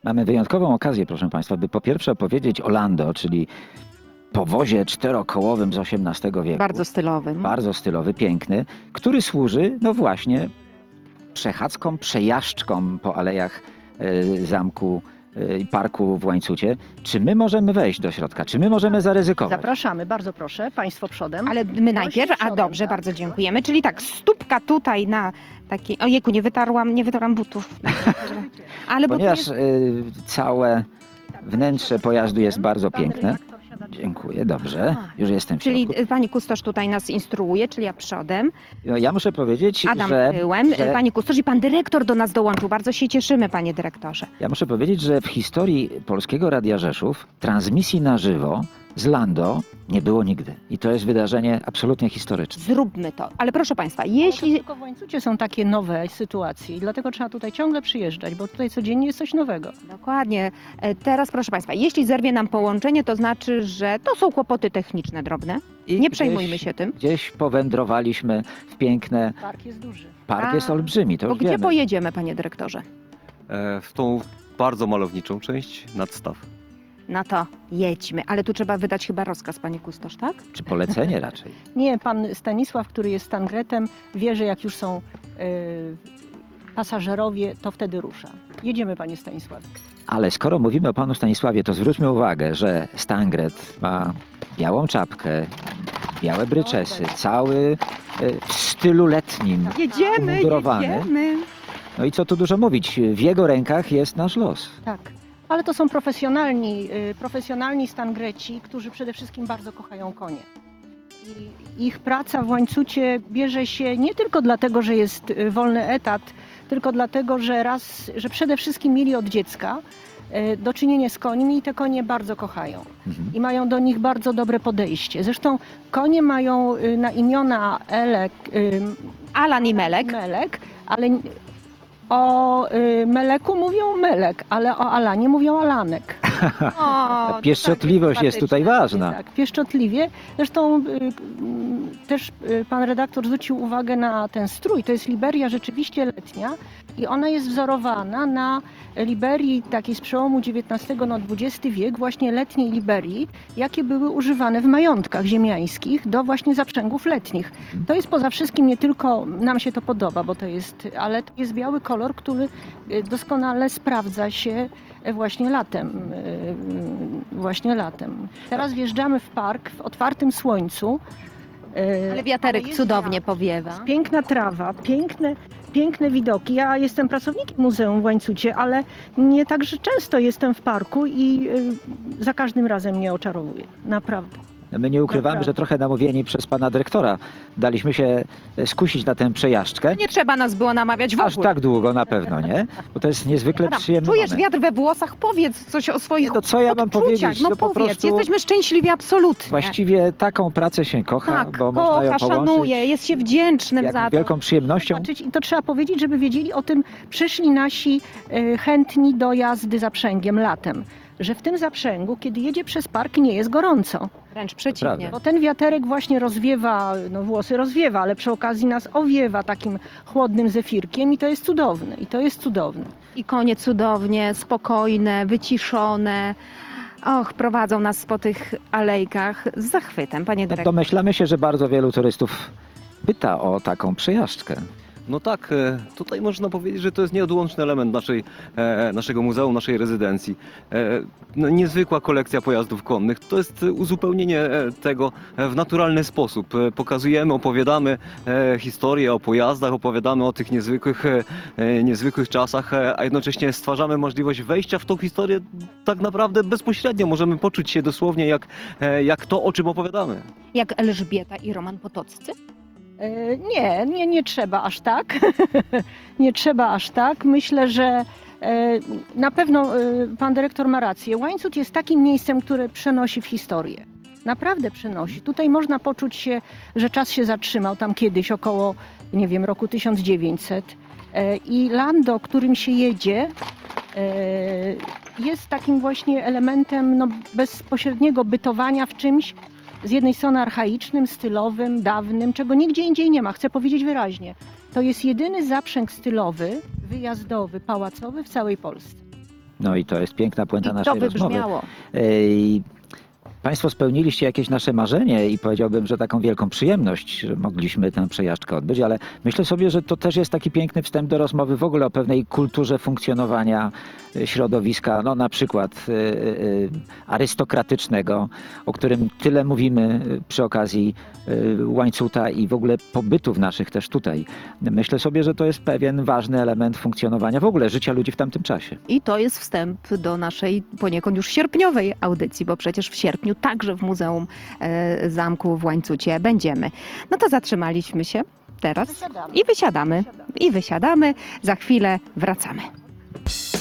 Mamy wyjątkową okazję, proszę Państwa, by po pierwsze opowiedzieć o Lando, czyli powozie czterokołowym z XVIII wieku. Bardzo stylowy. Bardzo stylowy, piękny, który służy, no właśnie, przechadzkom, przejażdżkom po alejach zamku i parku w Łańcucie. Czy my możemy wejść do środka? Czy my możemy zaryzykować? Zapraszamy, bardzo proszę, Państwo przodem. Ale my najpierw, przodem, dobrze, tak. bardzo dziękujemy. Czyli tak, stópka tutaj na takiej, ojejku, nie wytarłam butów. Ale bo tu Ponieważ jest, całe wnętrze pojazdu jest bardzo piękne. Dziękuję, dobrze, już jestem w czyli środku. pani kustosz tutaj nas instruuje, czyli ja przodem, No, ja muszę powiedzieć, Adam że... tyłem, że- pani kustosz i pan dyrektor do nas dołączył. Bardzo się cieszymy, panie dyrektorze. Ja muszę powiedzieć, że w historii Polskiego Radia Rzeszów transmisji na żywo z Lando nie było nigdy. I to jest wydarzenie absolutnie historyczne. Zróbmy to. Ale proszę państwa, Jeśli... jeśli... Tylko w Łańcucie są takie nowe sytuacje i dlatego trzeba tutaj ciągle przyjeżdżać, bo tutaj codziennie jest coś nowego. Dokładnie. Teraz proszę państwa, jeśli zerwie nam połączenie, to znaczy, że to są kłopoty techniczne drobne. I Nie przejmujmy się tym. Gdzieś powędrowaliśmy w piękne... Park jest duży. Park jest olbrzymi, to Bo już gdzie wiemy. pojedziemy, panie dyrektorze? W tą bardzo malowniczą część nadstaw. No to jedźmy. Ale tu trzeba wydać chyba rozkaz, panie kustosz, tak? Czy polecenie raczej? Nie, pan Stanisław, który jest stangretem, wie, że jak już są pasażerowie, to wtedy rusza. Jedziemy, panie Stanisławie. Ale skoro mówimy o panu Stanisławie, to zwróćmy uwagę, że Stangret ma białą czapkę, białe bryczesy, cały w stylu letnim. Jedziemy, Umundurowany. jedziemy. No i co tu dużo mówić, w jego rękach jest nasz los. Tak, ale to są profesjonalni stangreci, którzy przede wszystkim bardzo kochają konie. I ich praca w Łańcucie bierze się nie tylko dlatego, że jest wolny etat, tylko dlatego, że przede wszystkim mieli od dziecka do czynienia z końmi i te konie bardzo kochają. Mhm. I mają do nich bardzo dobre podejście. Zresztą konie mają na imiona Alan i Melek. ale o Meleku mówią Melek, ale o Alanie mówią Alanek. O, to Pieszczotliwość takie jest tutaj ważna. Tak, pieszczotliwie. Zresztą też pan redaktor zwrócił uwagę na ten strój. To jest liberia rzeczywiście letnia i ona jest wzorowana na liberii takiej z przełomu XIX na XX wiek, właśnie letniej liberii, jakie były używane w majątkach ziemiańskich do właśnie zaprzęgów letnich. To jest poza wszystkim nie tylko, nam się to podoba, bo to jest, ale to jest biały kolor, który doskonale sprawdza się właśnie latem. Teraz wjeżdżamy w park w otwartym słońcu. Ale wiaterek Ale jest cudownie wiatr. powiewa. Piękna trawa, piękne widoki. Ja jestem pracownikiem muzeum w Łańcucie, ale nie tak, że często jestem w parku i za każdym razem mnie oczarowuje. Naprawdę. My nie ukrywamy, Naprawdę. że trochę namówieni przez pana dyrektora daliśmy się skusić na tę przejażdżkę. Nie trzeba nas było namawiać w Aż ogóle. tak długo na pewno, nie? Bo to jest niezwykle Adam, przyjemny czujesz moment. wiatr we włosach? Powiedz coś o swoich Nie, no co ja mam odczuciach. powiedzieć? No No po powiedz, prostu- jesteśmy szczęśliwi absolutnie. Właściwie taką pracę się kocha, tak, bo można ją kocha, połączyć szanuje, jest się wdzięcznym za jak to. wielką przyjemnością. I to trzeba powiedzieć, żeby wiedzieli o tym, przyszli nasi chętni do jazdy zaprzęgiem latem. Że w tym zaprzęgu, kiedy jedzie przez park, nie jest gorąco. Wręcz przeciwnie. Bo ten wiaterek właśnie rozwiewa, no włosy rozwiewa, ale przy okazji nas owiewa takim chłodnym zefirkiem i to jest cudowne. I konie cudownie, spokojne, wyciszone. Och, prowadzą nas po tych alejkach z zachwytem, panie No, dyrektorze. domyślamy się, że bardzo wielu turystów pyta o taką przejażdżkę. No tak, tutaj można powiedzieć, że to jest nieodłączny element naszego muzeum, naszej rezydencji. No, niezwykła kolekcja pojazdów konnych. To jest uzupełnienie tego w naturalny sposób. Pokazujemy, opowiadamy historię o pojazdach, opowiadamy o tych niezwykłych czasach, a jednocześnie stwarzamy możliwość wejścia w tą historię tak naprawdę bezpośrednio. Możemy poczuć się dosłownie jak to, o czym opowiadamy. Jak Elżbieta i Roman Potoccy? Nie trzeba aż tak. Nie trzeba aż tak. Myślę, że na pewno pan dyrektor ma rację. Łańcut jest takim miejscem, które przenosi w historię. Naprawdę przenosi. Tutaj można poczuć się, że czas się zatrzymał tam kiedyś około, nie wiem, roku 1900. I Lando, którym się jedzie, jest takim właśnie elementem no, bezpośredniego bytowania w czymś, z jednej strony archaicznym, stylowym, dawnym, czego nigdzie indziej nie ma. Chcę powiedzieć wyraźnie. To jest jedyny zaprzęg stylowy, wyjazdowy, pałacowy w całej Polsce. No i to jest piękna puenta I to naszej rozmowy. wybrzmiało. I Państwo spełniliście jakieś nasze marzenie i powiedziałbym, że taką wielką przyjemność, że mogliśmy tę przejażdżkę odbyć, ale myślę sobie, że to też jest taki piękny wstęp do rozmowy w ogóle o pewnej kulturze funkcjonowania środowiska, no na przykład arystokratycznego, o którym tyle mówimy przy okazji łańcuta i w ogóle pobytów naszych też tutaj. Myślę sobie, że to jest pewien ważny element funkcjonowania w ogóle życia ludzi w tamtym czasie. I to jest wstęp do naszej poniekąd już sierpniowej audycji, bo przecież w sierpniu także w Muzeum Zamku w Łańcucie będziemy. No to zatrzymaliśmy się teraz Wysiadamy. i wysiadamy. I wysiadamy. Za chwilę wracamy.